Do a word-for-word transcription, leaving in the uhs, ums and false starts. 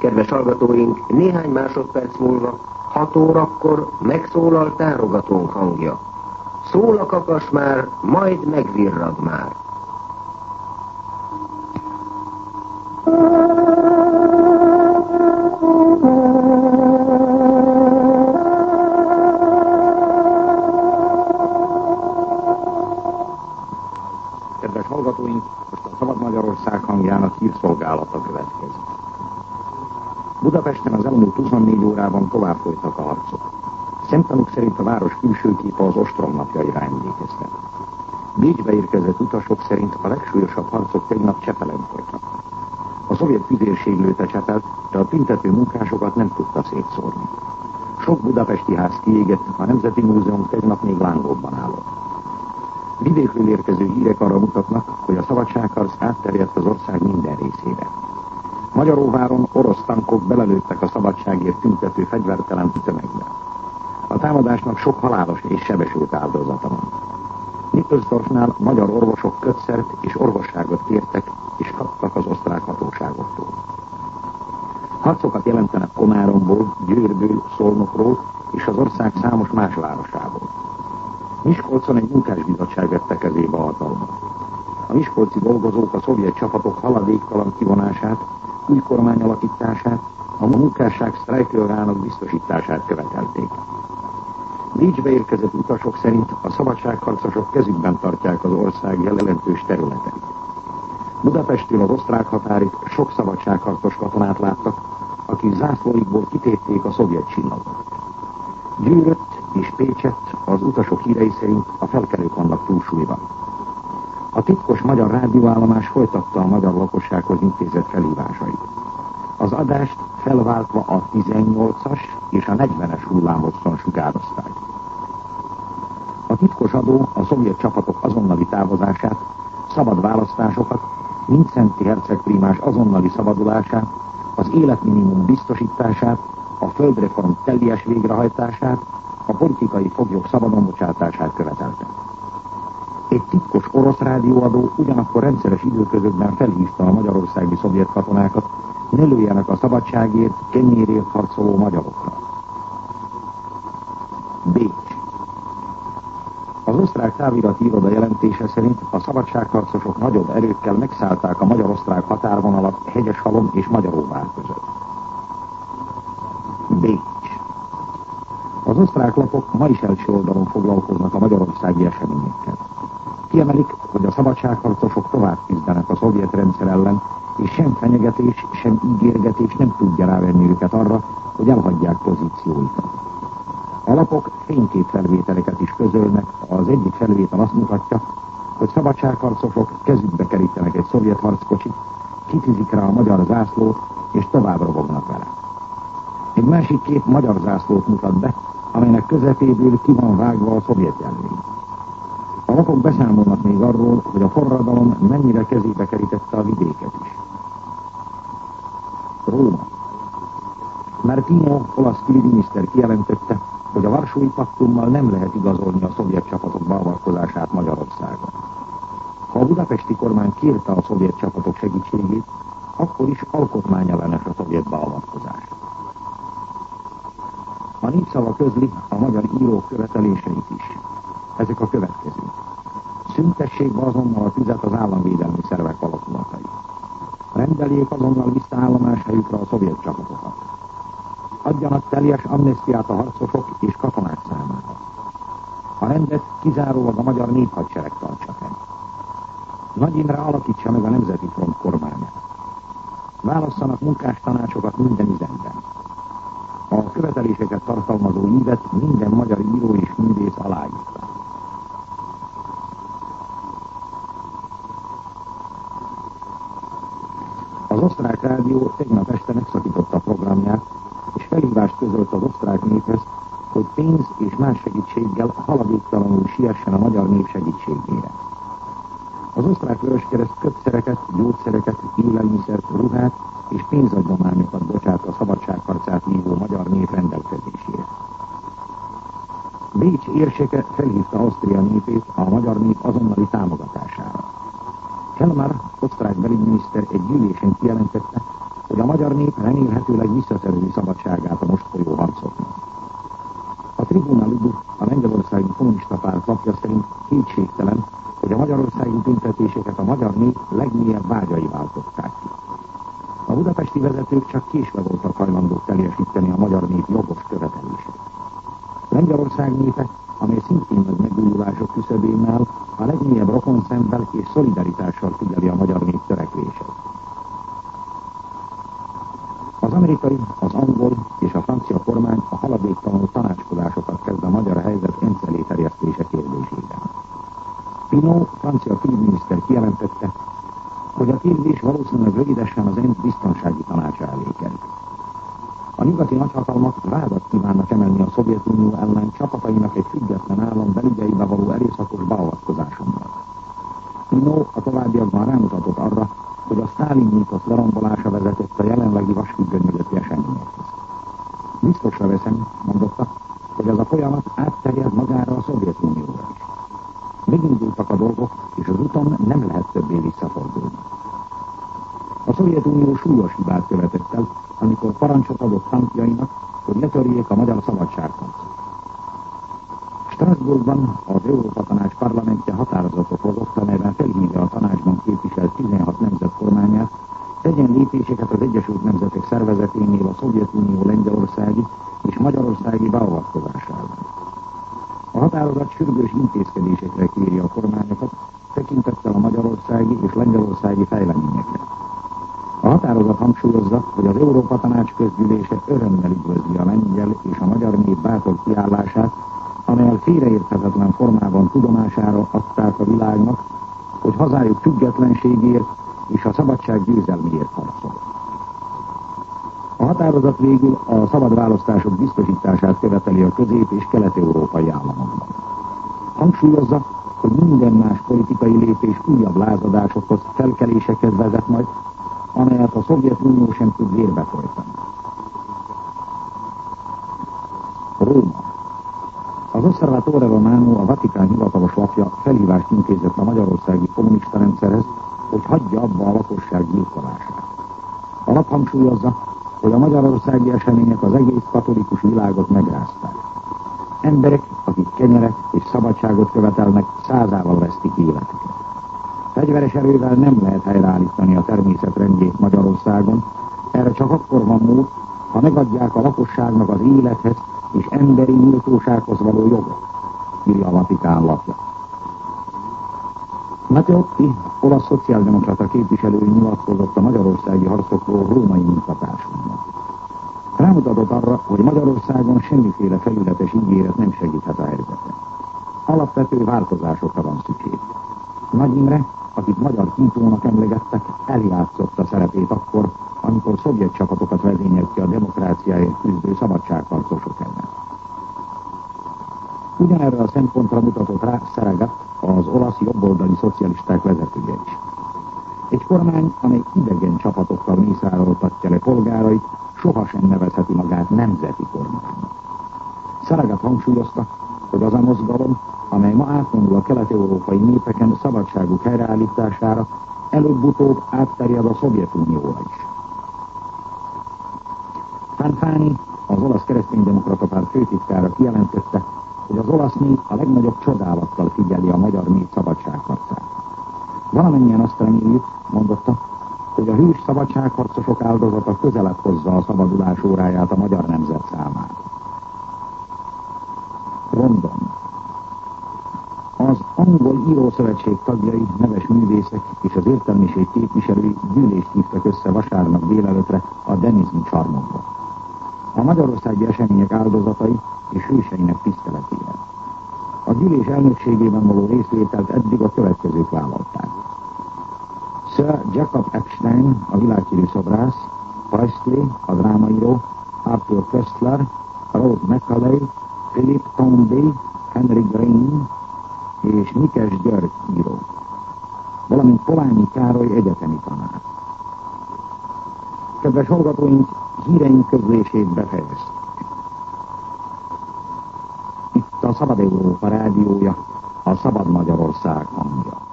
Kedves hallgatóink, néhány másodperc múlva, hat órakor megszólal tárogatónk hangja. Szól a kakas már, majd megvirrad már. Kedves hallgatóink, most a Szabad Magyarország hangjának hírszolgálata következik. Budapesten az elmúlt huszonnégy órában tovább folytak a harcok. Szemtanúk szerint a város külső képe az ostromnapjaira emlékeztet. Bécsbe érkezett utasok szerint a legsúlyosabb harcok tegnap Csepelen folytak. A szovjet tüzérség lőtte Csepelt, de a tüntető munkásokat nem tudta szétszórni. Sok budapesti ház kiégett, a Nemzeti Múzeum tegnap még lángokban állott. Vidékről érkező hírek arra mutatnak, hogy a szabadságharc átterjedt az ország minden részére. Magyaróváron orosz tankok belelőttek a szabadságért tüntető fegyvertelen tömegbe. A támadásnak sok halálos és sebesült áldozata van. Nippelsdorfnál magyar orvosok kötszert és orvosságot kértek, és kaptak az osztrák hatóságoktól. Harcokat jelentenek Komáromból, Győrből, Szolnokról és az ország számos más városából. Miskolcon egy munkásbizottság vette kezébe a hatalmat. A miskolci dolgozók a szovjet csapatok haladéktalan kivonását, új kormány alakítását, a munkásság sztrájkjogának biztosítását követelték. Bécsbe érkezett utasok szerint a szabadságharcosok kezükben tartják az ország jelentős területeit. Budapesttől az osztrák határig sok szabadságharcos katonát láttak, akik zászlóikból kitépték a szovjet csillagot. Győrött és Pécset az utasok hírei szerint a felkelők vannak túlsúlyban. A titkos magyar rádióállomás folytatta a magyar lakossághoz intézett felhívásait. Az adást felváltva a tizennyolcas és a negyvenes hullámhosszon sugározták. A titkos adó a szovjet csapatok azonnali távozását, szabad választásokat, Mindszenty hercegprímás azonnali szabadulását, az életminimum biztosítását, a földreform teljes végrehajtását, a politikai foglyok szabadon bocsátását követelte. Egy titkos orosz rádióadó ugyanakkor rendszeres időközökben felhívta a magyarországi szovjet katonákat, ne lőjenek a szabadságért, kenyérért harcoló magyarokra. Bécs. Az osztrák távirati iroda jelentése szerint a szabadságharcosok nagyobb erőkkel megszállták a magyar-osztrák határvonalat Hegyeshalom és Magyaróvár között. Bécs. Az osztrák lapok ma is első oldalon foglalkoznak a magyarországi eseményekkel. Kiemelik, hogy a szabadságharcosok tovább küzdenek a szovjet rendszer ellen, és sem fenyegetés, sem ígérgetés nem tudja rávenni őket arra, hogy elhagyják pozícióikat. A lapok fényképfelvételeket is közölnek, az egyik felvétel azt mutatja, hogy szabadságharcosok kezükbe kerítenek egy szovjet harckocsit, kitűzik rá a magyar zászlót, és tovább robognak vele. Egy másik kép magyar zászlót mutat be, amelynek közepéből ki van vágva a szovjet jelvény. A lapok beszámolnak még arról, hogy a forradalom mennyire kezébe kerítette a vidéket is. Róma. Martino, olasz külügyminiszter kijelentette, hogy a Varsói Paktummal nem lehet igazolni a szovjet csapatok beavatkozását Magyarországon. Ha a budapesti kormány kérte a szovjet csapatok segítségét, akkor is alkotmányellenes a szovjet beavatkozás. A Népszava közli a magyar írók követeléseit is. Ezek a következők. Szüntessék be azonnal a tüzet az államvédelmi szervek alakulatai. Rendeljék azonnal vissza állomáshelyükre a szovjet csapatokat. Adjanak teljes amnesztiát a harcosok és katonák számára. A rendet kizárólag a magyar néphadsereg tartsa fenn. Nagy Imre alakítsa meg a Nemzeti Front kormányát. Válasszanak munkástanácsokat minden üzemben. A követeléseket tartalmazó ívet minden magyar író és művész aláírta. Az osztrák rádió tegnap este megszakította a programját, és felhívást közölt az osztrák néphez, hogy pénz és más segítséggel haladéktalanul siessen a magyar nép segítségére. Az osztrák Vöröskereszt kötszereket, gyógyszereket, élelmiszert, ruhát és pénzadományokat bocsát a szabadságharcát vívó magyar nép rendelkezésére. Bécs érseke felhívta Ausztria népét a magyar nép azonnali támogatására. Helmar, osztrák belügyminiszter egy gyűlésen kijelentette, hogy a magyar nép remélhetőleg visszaszerzi szabadságát a most folyó harcoknak. A Tribuna Ludu, a lengyelországi kommunista párt lapja szerint kétségtelen, hogy a magyarországi tüntetéseket a magyar nép legmélyebb vágyai váltották ki. A budapesti vezetők csak késve voltak hajlandók teljesíteni a magyar nép jogos követelését. Lengyelország népe, amely szintén nagy megújulások küszöbénnel, a legmélyebb rokonszemvel és szolidaritással figyeli a magyar nép törekvését. Az amerikai, az angol és a francia kormány a haladéktalanul tanácskozásokat kezd a magyar helyzet ENSZ elé terjesztése kérdésében. Pinot, francia külügyminiszter kijelentette, hogy a kérdés valószínűleg rövidesen az ENSZ biztonsági tanácsa elé kerül. A nyugati nagyhatalmak vádat kívánnak emelni a Szovjetunió ellen csapatainak egy független állam belügyeibe való erőszakos beavatkozása miatt. Pinot a továbbiakban rámutatott arra, hogy a Sztálin mítosz lerombolása vezetett a jelenlegi vasfüggöny mögötti eseményekhez. Biztosra veszem, mondotta, hogy ez a folyamat átterjed magára a Szovjetunióra is. Megindultak a dolgok, és az úton nem lehet többé visszafordulni. A Szovjetunió súlyos hibát követett el, amikor parancsot adott tankjainak, hogy letörjék a magyar szabadságharcot. Strasbourgban az Európa Tanács parlamentje határozatot hozott, amelyben felhívja a tanácsban képviselt tizenhat nemzet kormányát, tegyen lépéseket az Egyesült Nemzetek Szervezeténél a Szovjetunió lengyelországi és magyarországi beavatkozása ellen. A határozat sürgős intézkedésekre kéri a kormányokat, tekintettel a magyarországi és lengyelországi fejleményekre. A határozat hangsúlyozza, hogy az Európa Tanács közgyűlése örömmel üdvözli a lengyel és a magyar nép bátor kiállását, amelyel félreérthetetlen formában tudomására adták a világnak, hogy hazájuk függetlenségért és a szabadság győzelméért harcol. A határozat végül a szabad választások biztosítását követeli a közép- és kelet-európai államokban. Hangsúlyozza, hogy minden más politikai lépés újabb lázadásokhoz, felkelésekhez vezet majd, amelyet a Szovjetunió sem tud vérbe folytani. Róma. Az Osservatore Romano, a Vatikán hivatalos lapja felhívást intézett a magyarországi kommunista rendszerhez, hogy hagyja abba a lakosság gyilkolását. A lap hangsúlyozza, hogy a magyarországi események az egész katolikus világot megrázták. Emberek, akik kenyeret és szabadságot követelnek, százával vesztik életüket. Fegyveres erővel nem lehet helyreállítani a természet rendjét Magyarországon, erre csak akkor van mód, ha megadják a lakosságnak az élethez és emberi méltósághoz való jogot, írja a Vatikán lapja. Matteotti, olasz szociáldemokrata képviselő nyilatkozott a magyarországi harcokról római munkatársunknak. Rámutatott arra, hogy Magyarországon semmiféle felületes ígéret nem segíthet a helyzetet. Alapvető változásokra van szükség. Nagy Imre, akit magyar kintónak emlegettek, eljátszotta szerepét akkor, amikor szovjet csapatokat vezényelt ki a demokráciáért küzdő szabadságharcosok ellen. Ugyanerre a szempontra mutatott rá Saragat, az olasz jobboldali szocialisták vezetője is. Egy kormány, amely idegen csapatokkal mészároltatja le polgárait, sohasem nevezheti magát nemzeti kormánynak. Saragat hangsúlyozta, hogy az a mozgalom, amely ma átvonul a kelet-európai népeken szabadságuk helyreállítására, előbb-utóbb átterjed a Szovjetunióra is. Fanfani, az olasz kereszténydemokrata párt főtitkára kijelentette, hogy az olasz nép a legnagyobb csodálattal figyeli a magyar nép szabadságharcát. Valamennyien azt reméljük, mondotta, hogy a hős szabadságharcosok áldozata közelebb hozza a szabadulás óráját a magyar nemzet számára. London. Az Angol Írószövetség tagjai, neves művészek és az értelmiség képviselői gyűlést hívtak össze vasárnap délelőtre a Denizli csarnokba. A magyarországi események áldozatai és hőseinek tiszteletére. A gyűlés elnökségében való részvételt eddig a következők vállalták. Sir Jacob Epstein, a világhírű szobrász, Presley, a drámaíró, Arthur Koestler, Rose Macaulay, Philip Toynbee, Henry Green és Mikes György író, valamint Polányi Károly egyetemi tanár. Kedves hallgatóink, híreink közlését befejeztük. Itt a Szabad Európa rádiója, a Szabad Magyarország hangja.